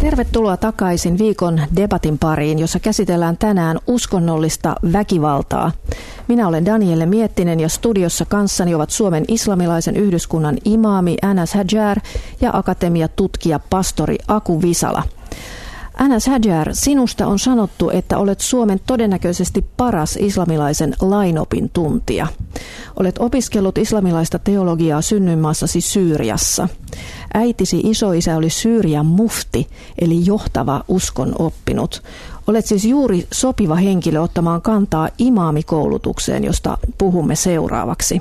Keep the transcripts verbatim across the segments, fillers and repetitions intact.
Tervetuloa takaisin viikon debatin pariin, jossa käsitellään tänään uskonnollista väkivaltaa. Minä olen Danielle Miettinen ja studiossa kanssani ovat Suomen islamilaisen yhdyskunnan imaami Anas Hajar ja akatemiatutkija pastori Aku Visala. Anas Hajar, sinusta on sanottu, että olet Suomen todennäköisesti paras islamilaisen lainopin tuntija. Olet opiskellut islamilaista teologiaa synnyinmaassasi Syyriassa. Äitisi isoisä oli Syyrian mufti, eli johtava uskon oppinut. Olet siis juuri sopiva henkilö ottamaan kantaa imaamikoulutukseen, josta puhumme seuraavaksi.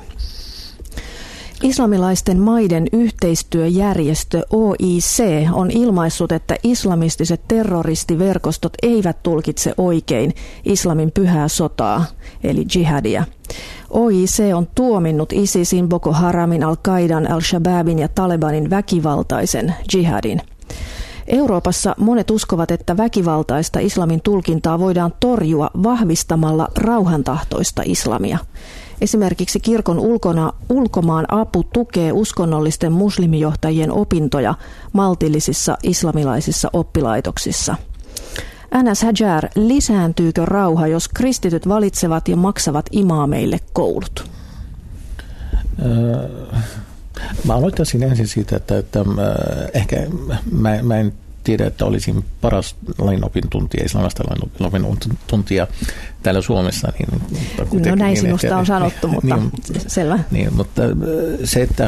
Islamilaisten maiden yhteistyöjärjestö O I C on ilmaissut, että islamistiset terroristiverkostot eivät tulkitse oikein islamin pyhää sotaa, eli jihadia. O I C on tuominnut ISISin, Boko Haramin, Al-Qaidan, Al-Shabaabin ja Talebanin väkivaltaisen jihadin. Euroopassa monet uskovat, että väkivaltaista islamin tulkintaa voidaan torjua vahvistamalla rauhantahtoista islamia. Esimerkiksi kirkon ulkona, ulkomaan apu tukee uskonnollisten muslimijohtajien opintoja maltillisissa islamilaisissa oppilaitoksissa. Anas Hajar, lisääntyykö rauha, jos kristityt valitsevat ja maksavat imaameille koulut? Öö, mä aloittaisin ensin siitä, että, että äh, ehkä mä, mä en tiedä, että olisin paras lainopin tuntija, islamilaista lainopin tuntija täällä Suomessa. Niin, no näin sinusta niin, on sanottu, mutta niin, selvä. Niin, mutta se, että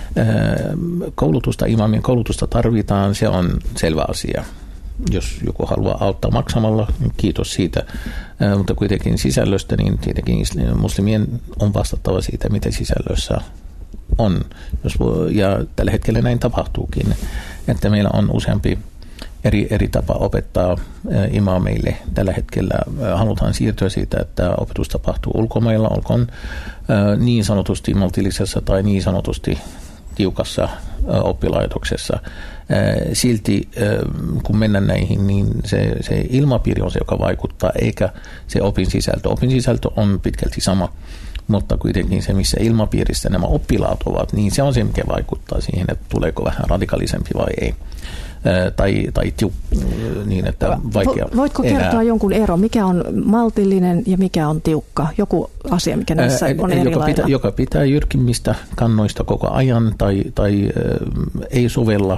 koulutusta, imaamien koulutusta tarvitaan, se on selvä asia. Jos joku haluaa auttaa maksamalla, niin kiitos siitä. Mutta kuitenkin sisällöstä, niin tietenkin muslimien on vastattava siitä, mitä sisällössä on. Ja tällä hetkellä näin tapahtuukin, että meillä on useampi Eri, eri tapa opettaa imaameille. Tällä hetkellä halutaan siirtyä siitä, että opetus tapahtuu ulkomailla, olkoon niin sanotusti maltillisessa tai niin sanotusti tiukassa oppilaitoksessa. Silti kun mennään näihin, niin se, se ilmapiiri on se, joka vaikuttaa, eikä se opin sisältö. Opin sisältö on pitkälti sama, mutta kuitenkin se, missä ilmapiirissä nämä oppilaat ovat, niin se on se, mikä vaikuttaa siihen, että tuleeko vähän radikaalisempi vai ei. Tai, tai tiu, niin, että vaikea Voitko elää. kertoa jonkun ero, mikä on maltillinen ja mikä on tiukka? Joku asia, mikä näissä on eri joka lailla. Pitää, joka pitää jyrkimmistä kannoista koko ajan tai, tai äh, ei sovella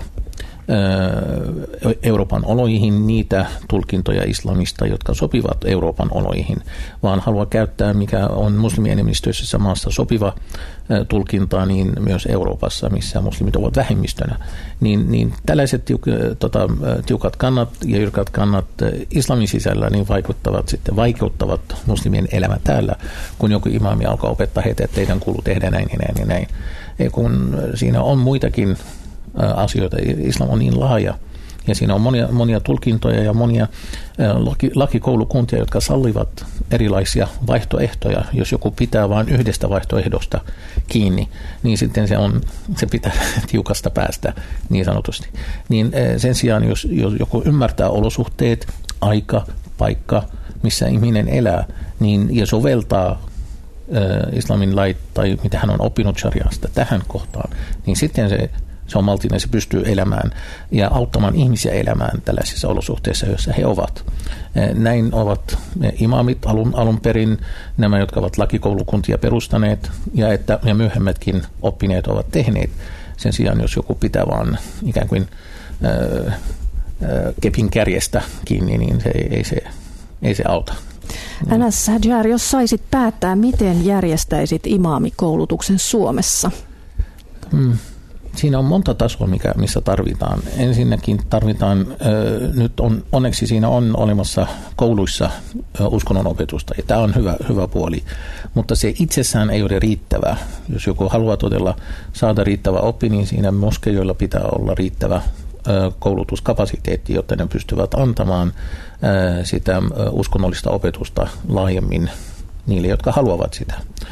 Euroopan oloihin niitä tulkintoja islamista, jotka sopivat Euroopan oloihin, vaan haluaa käyttää, mikä on muslimienemmistöisessä maassa sopiva tulkinta, niin myös Euroopassa, missä muslimit ovat vähemmistönä. Niin, niin tällaiset tiuk, tota, tiukat kannat ja jyrkät kannat islamin sisällä niin vaikuttavat sitten, vaikeuttavat muslimien elämä täällä, kun joku imaami alkaa opettaa heitä, että teidän kuuluu tehdä näin ja näin ja näin. Ja kun siinä on muitakin asioita. Islam on niin laaja ja siinä on monia, monia tulkintoja ja monia laki, lakikoulukuntia, jotka sallivat erilaisia vaihtoehtoja. Jos joku pitää vain yhdestä vaihtoehdosta kiinni, niin sitten se, on, se pitää tiukasta päästä niin sanotusti. Niin sen sijaan, jos, jos joku ymmärtää olosuhteet, aika, paikka, missä ihminen elää, niin, ja soveltaa islamin lait tai mitä hän on oppinut shariasta tähän kohtaan, niin sitten se Se on maltillinen, se pystyy elämään ja auttamaan ihmisiä elämään tällaisissa olosuhteissa, joissa he ovat. Näin ovat imaamit alun, alun perin, nämä, jotka ovat lakikoulukuntia perustaneet ja, että, ja myöhemmätkin oppineet ovat tehneet. Sen sijaan, jos joku pitää vaan ikään kuin äh, äh, kepin kärjestä kiinni, niin se ei, ei, se, ei se auta. Anas Hajar, jos saisit päättää, miten järjestäisit imaamikoulutuksen Suomessa? Hmm. Siinä on monta tasoa, mikä, missä tarvitaan. Ensinnäkin tarvitaan, nyt on, onneksi siinä on olemassa kouluissa uskonnon opetusta, ja tämä on hyvä, hyvä puoli, mutta se itsessään ei ole riittävää. Jos joku haluaa todella saada riittävä oppi, niin siinä moskeijoilla pitää olla riittävä koulutuskapasiteetti, jotta ne pystyvät antamaan sitä uskonnollista opetusta laajemmin niille, jotka haluavat sitä.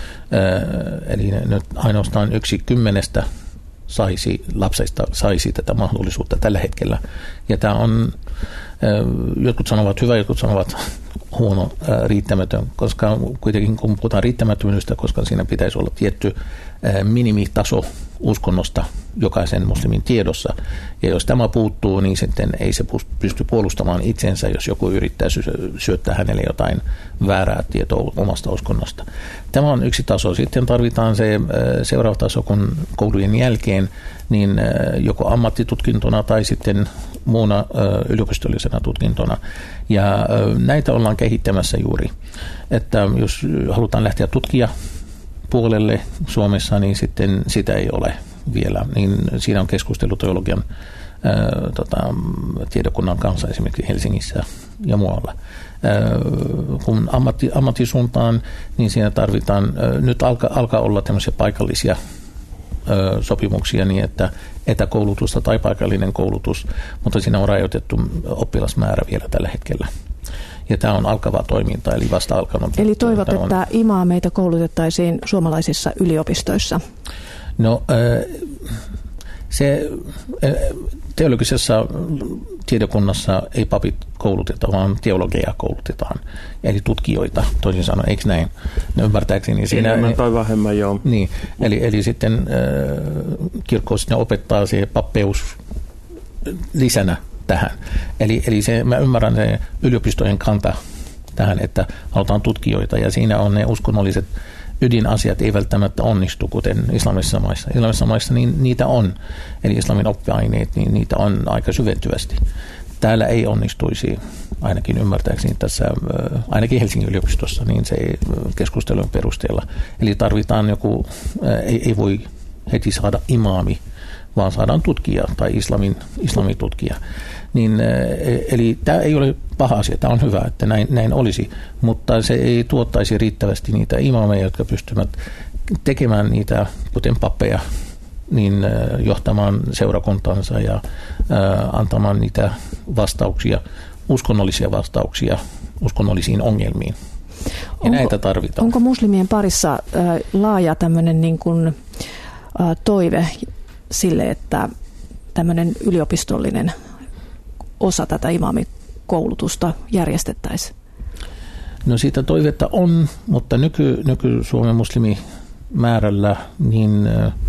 Eli nyt ainoastaan yksi kymmenestä saisi, lapsista saisi tätä mahdollisuutta tällä hetkellä. Ja tämä on, jotkut sanovat hyvä, jotkut sanovat huono, riittämätön, koska kuitenkin kun puhutaan riittämättömyydestä, koska siinä pitäisi olla tietty minimitaso uskonnosta jokaisen muslimin tiedossa. Ja jos tämä puuttuu, niin sitten ei se pysty puolustamaan itsensä, jos joku yrittää syöttää hänelle jotain väärää tietoa omasta uskonnosta. Tämä on yksi taso. Sitten tarvitaan se seuraava taso, kun koulujen jälkeen, niin joko ammattitutkintona tai sitten muuna yliopistollisena tutkintona. Ja näitä ollaan kehittämässä juuri. Että jos halutaan lähteä tutkia puolelle Suomessa, niin sitten sitä ei ole vielä. Niin siinä on keskustelu teologian ää, tota, tiedekunnan kanssa esimerkiksi Helsingissä ja muualla. Ää, kun ammatti, ammattisuuntaan, niin siinä tarvitaan, ää, nyt alkaa, alkaa olla tämmöisiä paikallisia ää, sopimuksia niin, että etäkoulutusta tai paikallinen koulutus, mutta siinä on rajoitettu oppilasmäärä vielä tällä hetkellä. Ja tämä on alkavaa toimintaa, eli vasta alkanut. Eli toivot, on... että imaameita koulutettaisiin suomalaisissa yliopistoissa? No se teologisessa tiedekunnassa ei papit kouluteta, vaan teologeja koulutetaan. Eli tutkijoita, toisin sanoen, eikö näin? No, ymmärtääkseni siinä... Enemmän tai vähemmän, joo. Niin, eli, eli sitten kirkko sitten opettaa se pappeus lisänä tähän. Eli, eli se, mä ymmärrän se yliopistojen kanta tähän, että halutaan tutkijoita, ja siinä on ne uskonnolliset ydinasiat ei välttämättä onnistu, kuten islamisissa maissa. Islamisissa maissa niin niitä on, eli islamin oppiaineet, niin niitä on aika syventyvästi. Täällä ei onnistuisi, ainakin ymmärtääkseni tässä, ainakin Helsingin yliopistossa, niin se keskustelun perusteella. Eli tarvitaan joku, ei, ei voi heti saada imaami, vaan saadaan tutkija tai islamin, islamitutkija. Niin, eli tämä ei ole paha asia, tämä on hyvä, että näin, näin olisi, mutta se ei tuottaisi riittävästi niitä imaameja, jotka pystyvät tekemään niitä, kuten pappeja, niin johtamaan seurakuntansa ja ää, antamaan niitä vastauksia, uskonnollisia vastauksia uskonnollisiin ongelmiin. Ja onko, näitä tarvitaan. Onko muslimien parissa ää, laaja tämmöinen niin kuin, ää, toive sille, että tämmöinen yliopistollinen osa tätä imaamikoulutusta järjestettäisiin? No siitä toivetta on, mutta nyky, nyky-Suomen muslimimäärällä, niin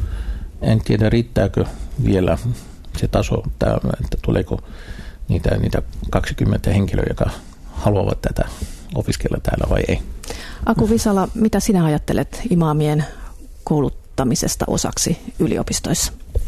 en tiedä riittääkö vielä se taso, että tuleeko niitä, niitä kaksikymmentä henkilöä, jotka haluavat tätä opiskella täällä vai ei. Aku Visala, mitä sinä ajattelet imaamien kouluttamisesta osaksi yliopistoissa?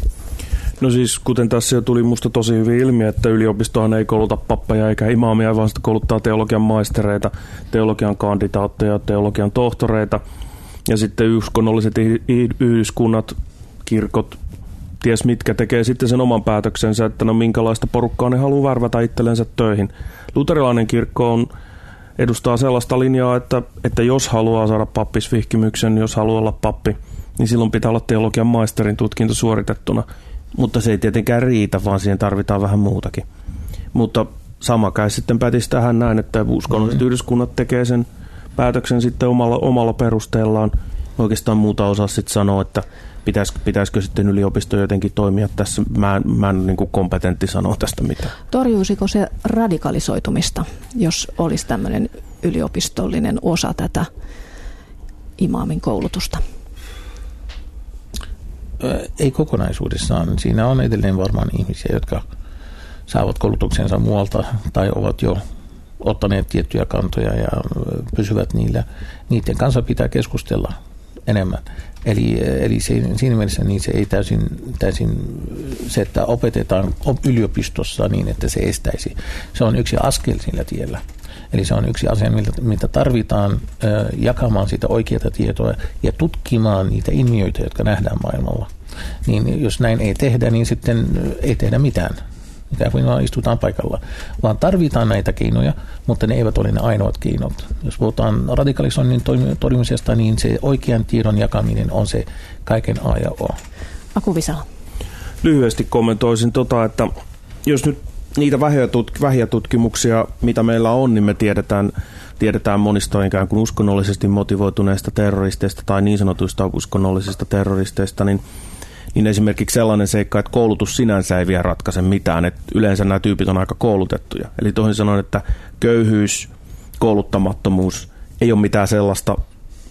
No siis, kuten tässä jo tuli musta tosi hyvin ilmi, että yliopistohan ei kouluta pappeja eikä imaamia, vaan sitä kouluttaa teologian maistereita, teologian kandidaatteja, teologian tohtoreita. Ja sitten uskonnolliset yhdyskunnat, kirkot, ties mitkä, tekee sitten sen oman päätöksensä, että no minkälaista porukkaa ne haluaa värvätä itsellensä töihin. Luterilainen kirkko on, edustaa sellaista linjaa, että, että jos haluaa saada pappisvihkimyksen, jos haluaa olla pappi, niin silloin pitää olla teologian maisterin tutkinto suoritettuna. Mutta se ei tietenkään riitä, vaan siihen tarvitaan vähän muutakin. Mutta sama käy sitten pätisi tähän näin, että uskonnolliset yhdyskunnat tekee sen päätöksen sitten omalla, omalla perusteellaan. Oikeastaan muuta osaa sitten sanoa, että pitäisikö, pitäisikö sitten yliopisto jotenkin toimia tässä. Mä, mä en niin kuin kompetentti sanoa tästä mitään. Torjuisiko se radikalisoitumista, jos olisi tämmöinen yliopistollinen osa tätä imaamin koulutusta? Ei kokonaisuudessaan. Siinä on edelleen varmaan ihmisiä, jotka saavat koulutuksensa muualta tai ovat jo ottaneet tiettyjä kantoja ja pysyvät niillä. Niiden kanssa pitää keskustella enemmän. Eli, eli se, siinä mielessä niin se ei täysin, täysin se, että opetetaan yliopistossa niin, että se estäisi. Se on yksi askel sillä tiellä. Eli se on yksi asia, mitä tarvitaan jakamaan sitä oikeaa tietoa ja tutkimaan niitä ilmiöitä, jotka nähdään maailmalla. Niin jos näin ei tehdä, niin sitten ei tehdä mitään. Ikään kuin vaan istutaan paikalla. Vaan tarvitaan näitä keinoja, mutta ne eivät ole ne ainoat keinot. Jos puhutaan radikalisoinnin torjumisesta, niin se oikean tiedon jakaminen on se kaiken A ja O. Aku Visala. Lyhyesti kommentoisin tota, että jos nyt niitä vähiä tutkimuksia, mitä meillä on, niin me tiedetään, tiedetään monista ikään kuin uskonnollisesti motivoituneista terroristeista tai niin sanotuista uskonnollisista terroristeista, niin, niin esimerkiksi sellainen seikka, että koulutus sinänsä ei vielä ratkaise mitään, että yleensä nämä tyypit on aika koulutettuja. Eli toisin sanoen, että köyhyys, kouluttamattomuus ei ole mitään sellaista,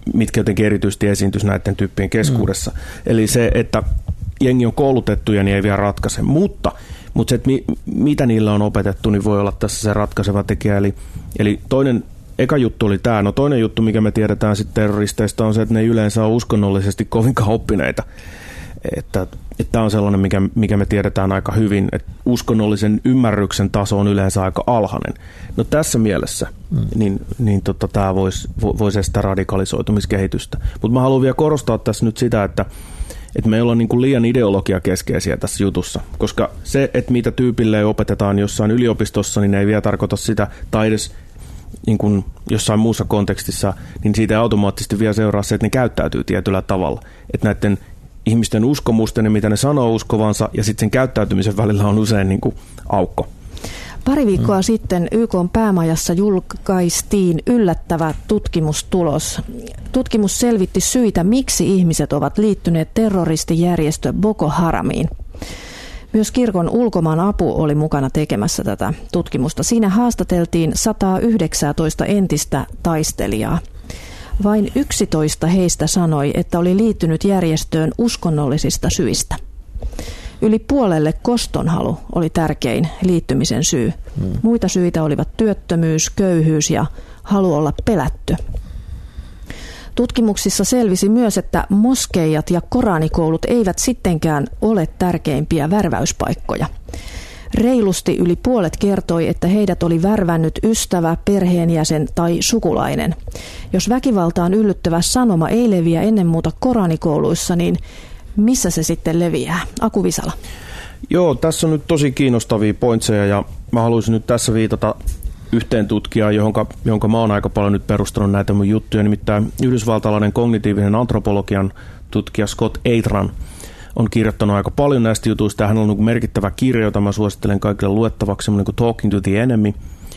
mitkä jotenkin erityisesti esiintyisi näiden tyyppien keskuudessa. Mm. Eli se, että jengi on koulutettuja, niin ei vielä ratkaise. Mutta, mutta se, että mi, mitä niillä on opetettu, niin voi olla tässä se ratkaiseva tekijä. Eli, eli toinen, eka juttu oli tämä. No toinen juttu, mikä me tiedetään sitten terroristeista, on se, että ne ei yleensä ole uskonnollisesti kovinkaan oppineita. Että tämä on sellainen, mikä, mikä me tiedetään aika hyvin, että uskonnollisen ymmärryksen taso on yleensä aika alhainen. No tässä mielessä mm. niin, niin tota, tämä voisi vois estää radikalisoitumiskehitystä. Mutta mä haluan vielä korostaa tässä nyt sitä, että, että me ei olla niin kuin liian ideologiakeskeisiä tässä jutussa, koska se, että mitä tyypille opetetaan jossain yliopistossa, niin ei vielä tarkoita sitä, tai edes niin kuin jossain muussa kontekstissa, niin siitä ei automaattisesti vielä seuraa se, että ne käyttäytyy tietyllä tavalla. Että näiden ihmisten uskomusten ja mitä ne sanoo uskovansa ja sitten sen käyttäytymisen välillä on usein niin kuin aukko. Pari viikkoa mm. sitten Y K:n päämajassa julkaistiin yllättävä tutkimustulos. Tutkimus selvitti syitä, miksi ihmiset ovat liittyneet terroristijärjestö Boko Haramiin. Myös kirkon ulkomaan apu oli mukana tekemässä tätä tutkimusta. Siinä haastateltiin sata yhdeksäntoista entistä taistelijaa. Vain yksitoista heistä sanoi, että oli liittynyt järjestöön uskonnollisista syistä. Yli puolelle kostonhalu oli tärkein liittymisen syy. Muita syitä olivat työttömyys, köyhyys ja halu olla pelätty. Tutkimuksissa selvisi myös, että moskeijat ja koranikoulut eivät sittenkään ole tärkeimpiä värväyspaikkoja. Reilusti yli puolet kertoi, että heidät oli värvännyt ystävä, perheenjäsen tai sukulainen. Jos väkivaltaan yllyttävä sanoma ei leviä ennen muuta koranikouluissa, niin missä se sitten leviää? Aku Visala. Joo, tässä on nyt tosi kiinnostavia pointseja ja mä haluaisin nyt tässä viitata yhteen tutkijaan, jonka, jonka mä oon aika paljon nyt perustanut näitä mun juttuja, nimittäin yhdysvaltalainen kognitiivinen antropologian tutkija Scott Atran on kirjoittanut aika paljon näistä jutuista. Hän on merkittävä kirja, jota mä suosittelen kaikille luettavaksi, semmoinen kuin Talking to the Enemy,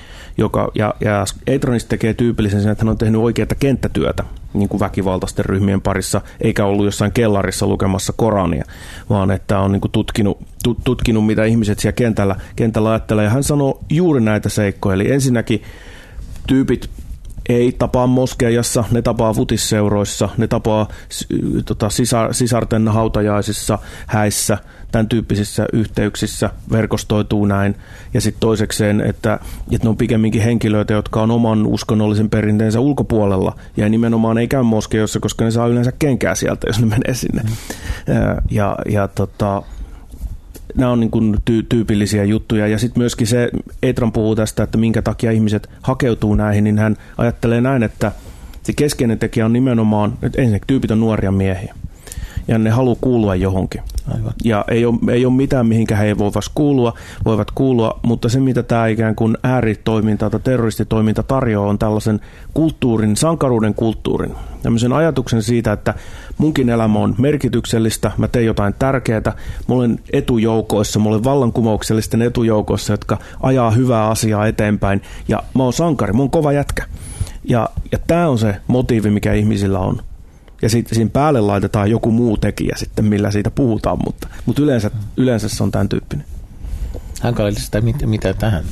joka, ja, ja Atranista tekee tyypillisen sen, että hän on tehnyt oikeaa kenttätyötä niin kuin väkivaltaisten ryhmien parissa, eikä ollut jossain kellarissa lukemassa Korania, vaan että on niin kuin tutkinut, tutkinut, mitä ihmiset siellä kentällä, kentällä ajattelee. Ja hän sanoo juuri näitä seikkoja. Eli ensinnäkin tyypit ei tapaa moskeijassa, ne tapaa futisseuroissa, ne tapaa tota, sisar, sisarten hautajaisissa, häissä, tämän tyyppisissä yhteyksissä, verkostoituu näin. Ja sitten toisekseen, että, että ne on pikemminkin henkilöitä, jotka on oman uskonnollisen perinteensä ulkopuolella ja nimenomaan ei käy moskeijoissa, koska ne saa yleensä kenkää sieltä, jos ne menee sinne. Mm. Ja, ja tota, nämä on niin kuin ty- tyypillisiä juttuja. Ja sitten myöskin se, Atran puhuu tästä, että minkä takia ihmiset hakeutuu näihin, niin hän ajattelee näin, että se keskeinen tekijä on nimenomaan, että ensinnäkin tyypit on nuoria miehiä. Ja ne haluaa kuulua johonkin. Aivan. Ja ei ole, ei ole mitään, mihinkä he voivat kuulua, voivat kuulua, mutta se, mitä tämä ikään kuin ääritoiminta tai terroristitoiminta tarjoaa, on tällaisen kulttuurin, sankaruuden kulttuurin. Tämmöisen ajatuksen siitä, että munkin elämä on merkityksellistä, mä teen jotain tärkeää, mä olen etujoukoissa, mä olen vallankumouksellisten etujoukoissa, jotka ajaa hyvää asiaa eteenpäin, ja mä oon sankari, mä oon kova jätkä. Ja, ja tämä on se motiivi, mikä ihmisillä on. Ja sitten siinä päälle laitetaan joku muu tekijä sitten, millä siitä puhutaan, mutta, mutta yleensä, yleensä se on tämän tyyppinen. Hankalista sitä, mitä, mitä tähän?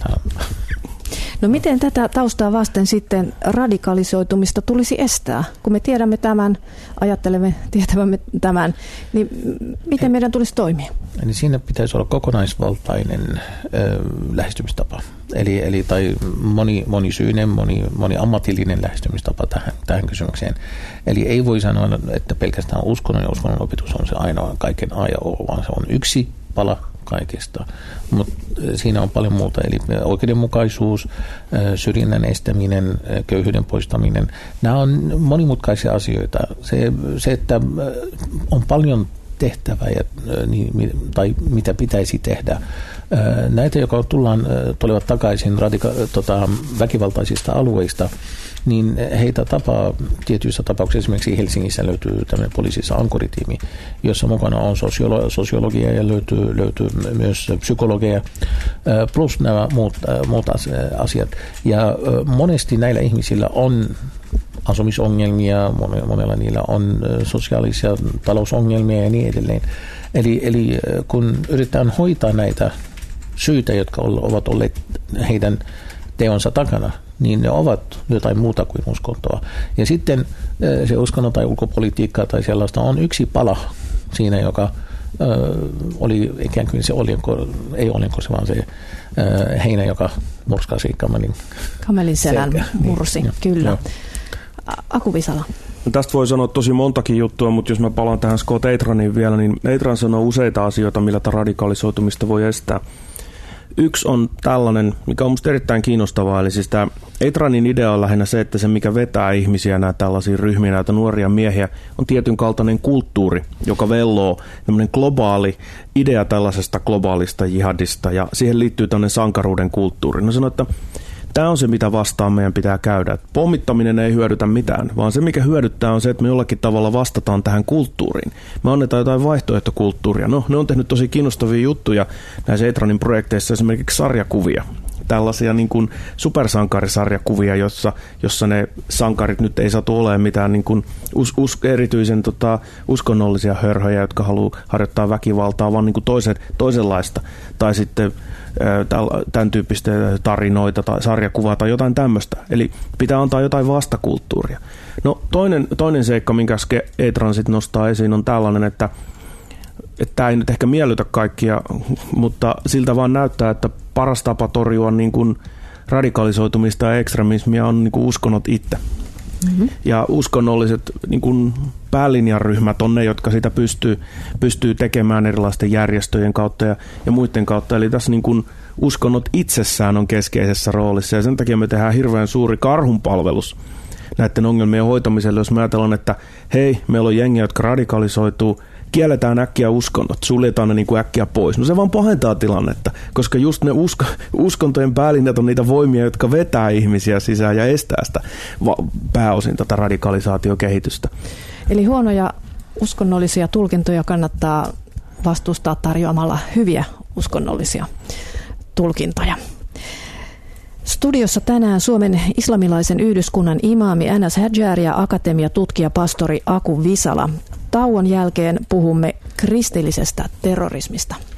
No miten tätä taustaa vasten sitten radikalisoitumista tulisi estää? Kun me tiedämme tämän, ajattelemme tietävämme tämän, niin miten meidän tulisi toimia? Niin siinä pitäisi olla kokonaisvaltainen ö, lähestymistapa. Eli, eli tai moni, monisyinen, moni, moniammatillinen lähestymistapa tähän, tähän kysymykseen. Eli ei voi sanoa, että pelkästään uskonnon ja uskonnon opetus on se ainoa kaiken A ja O, vaan se on yksi pala kaikesta. Mutta siinä on paljon muuta, eli oikeudenmukaisuus, syrjinnän estäminen, köyhyyden poistaminen. Nämä on monimutkaisia asioita. Se, se että on paljon tehtävää ja, tai mitä pitäisi tehdä. Näitä, jotka tullaan, tulevat takaisin radika- tota, väkivaltaisista alueista, niin heitä tapaa tietyissä tapauksissa, esimerkiksi Helsingissä löytyy tämmöinen poliisissa ankoritiimi, jossa mukana on sosiolo- sosiologia ja löytyy, löytyy myös psykologia, plus nämä muut, muut asiat. Ja monesti näillä ihmisillä on asumisongelmia, monella niillä on sosiaalisia talousongelmia ja niin edelleen. Eli, eli kun yritetään hoitaa näitä syitä, jotka ovat olleet heidän teonsa takana, niin ne ovat jotain muuta kuin uskontoa. Ja sitten se uskonto tai ulkopolitiikka tai sellaista on yksi pala siinä, joka ö, oli ikään kuin se oljenko, ei oljenko se, vaan se ö, heinä, joka murskasi kamelin. Kamelin selän selkä. mursi, niin, kyllä. Joo. Aku Visala. No tästä voi sanoa tosi montakin juttua, mutta jos mä palaan tähän Scott Eitraniin vielä, niin Eitran sanoo useita asioita, millä tätä radikalisoitumista voi estää. Yksi on tällainen, mikä on musta erittäin kiinnostavaa, eli siis tämä Eitranin idea on lähinnä se, että se mikä vetää ihmisiä, näitä tällaisia ryhmiä, näitä nuoria miehiä, on tietyn kaltainen kulttuuri, joka velloo tämmöinen globaali idea tällaisesta globaalista jihadista, ja siihen liittyy tämmöinen sankaruuden kulttuuri. No sanoo, että tämä on se, mitä vastaan meidän pitää käydä. Pommittaminen ei hyödytä mitään, vaan se, mikä hyödyttää, on se, että me jollakin tavalla vastataan tähän kulttuuriin. Me annetaan jotain vaihtoehtokulttuuria. No, ne on tehnyt tosi kiinnostavia juttuja näissä Eitranin projekteissa, esimerkiksi sarjakuvia. Tällaisia niin kuin supersankarisarjakuvia, jossa, jossa ne sankarit nyt ei saatu olemaan mitään niin kuin us, us, erityisen tota, uskonnollisia hörhöjä, jotka haluaa harjoittaa väkivaltaa, vaan niin kuin toisen, toisenlaista. Tai sitten tämän tyyppistä tarinoita tai sarjakuvaa tai jotain tämmöistä. Eli pitää antaa jotain vastakulttuuria. No toinen, toinen seikka, minkä Eitran sitten nostaa esiin, on tällainen, että että tämä ei nyt ehkä miellytä kaikkia, mutta siltä vaan näyttää, että paras tapa torjua niin kuin radikalisoitumista ja ekstremismia on niin kuin uskonnot itse. Mm-hmm. Ja uskonnolliset niin kuin päälinjaryhmät on ne, jotka sitä pystyy, pystyy tekemään erilaisten järjestöjen kautta ja, ja muiden kautta. Eli tässä niin kuin uskonnot itsessään on keskeisessä roolissa ja sen takia me tehdään hirveän suuri karhunpalvelus näiden ongelmien hoitamiselle, jos me ajatellaan, että hei, meillä on jengiä, jotka radikalisoituu, kielletään äkkiä uskonnot, suljetaan ne niin kuin äkkiä pois. No se vaan pahentaa tilannetta, koska just ne usko, uskontojen päälinjat on niitä voimia, jotka vetää ihmisiä sisään ja estää sitä va- pääosin tätä radikalisaatiokehitystä. Eli huonoja uskonnollisia tulkintoja kannattaa vastustaa tarjoamalla hyviä uskonnollisia tulkintoja. Studiossa tänään Suomen islamilaisen yhdyskunnan imaami Anas Hajar ja akatemiatutkija pastori Aku Visala. Tauon jälkeen puhumme kristillisestä terrorismista.